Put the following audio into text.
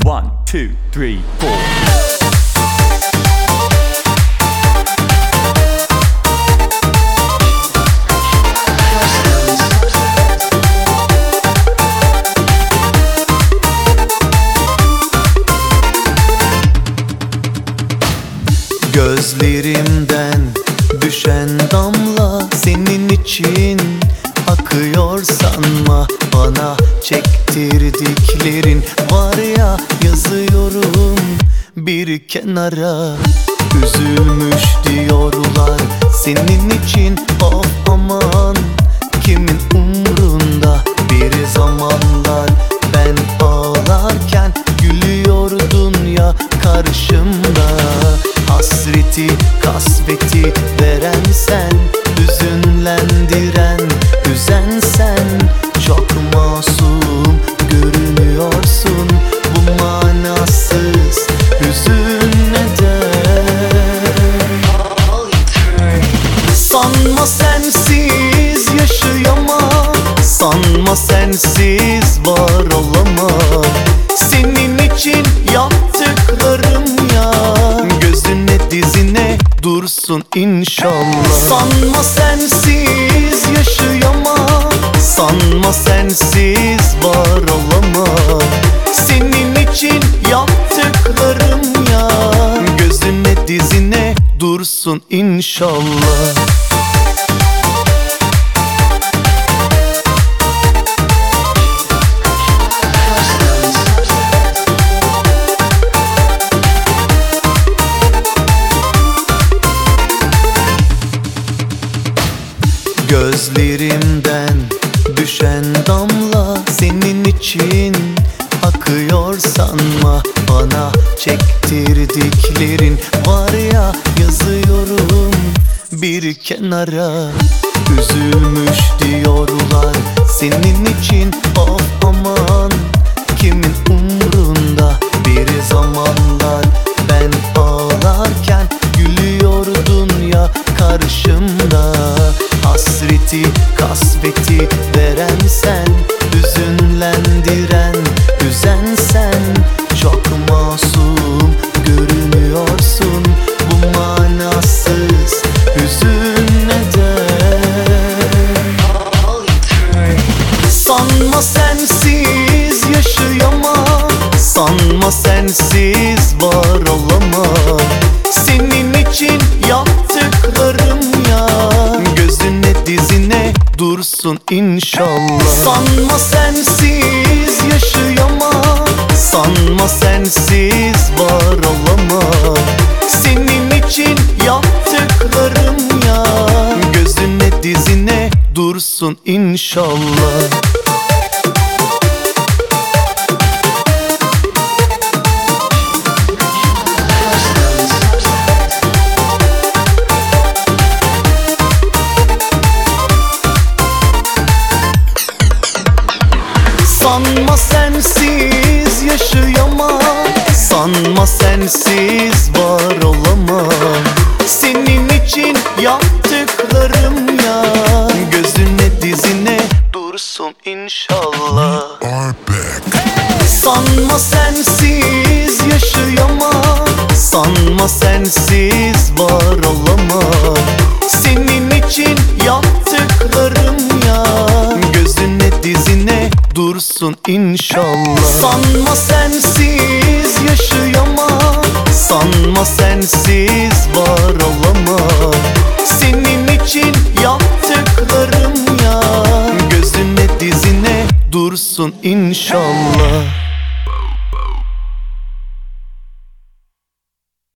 1, 2, 3, 4. Gözlerimden düşen damla senin için akıyor sanma. Bana çektirdiklerin var ya, yazıyorum bir kenara. Üzülmüş diyorlar senin için, of aman kimin umrunda. Bir zamanlar ben ağlarken gülüyordun ya karşımda. Hasreti, kasveti veren sen, hüzünlendiren, üzen sen. Çok masum görünüyorsun, bu manasız hüzün neden? Sanma sensiz yaşayamam, sanma sensiz var olamam. Senin için yaptıklarım ya, gözüne dizine dursun inşallah. Sanma sensiz yaşayamam, sanma sensiz var olamam. Senin için yaptıklarım ya, gözüne dizine dursun inşallah. Gözlerimden düşen damla senin için akıyor sanma. Bana çektirdiklerin var ya, yazıyorum bir kenara. Üzülmüş diyorlar senin için, of aman kimin umrunda. Bir zamanlar ben ağlarken gülüyordun ya karşımda. Hasreti, kasveti veren sen, hüzünlendiren, üzen sen. Çok masum görünüyorsun, bu manasız hüzün neden? Sanma sensiz yaşayamam, sanma sensiz var olamam. Senin için yaptıklarım ya, gözüne dizine dursun inşallah. Sanma sensiz yaşayamam, sanma sensiz var olamam. Senin için yaptıklarım ya, gözüne dizine dursun inşallah. Sanma sensiz yaşayamam, sanma sensiz var olamam. Senin için yaptıklarım ya, gözüne dizine dursun inşallah. Sanma sensiz yaşayamam, sanma sensiz var olamam. Senin için yaptıklarım ya, gözüne dizine dursun inşallah. Sanma sensiz yaşayamam, sanma sensiz var olamam. Senin için yaptıklarım ya, gözüne dizine dursun inşallah.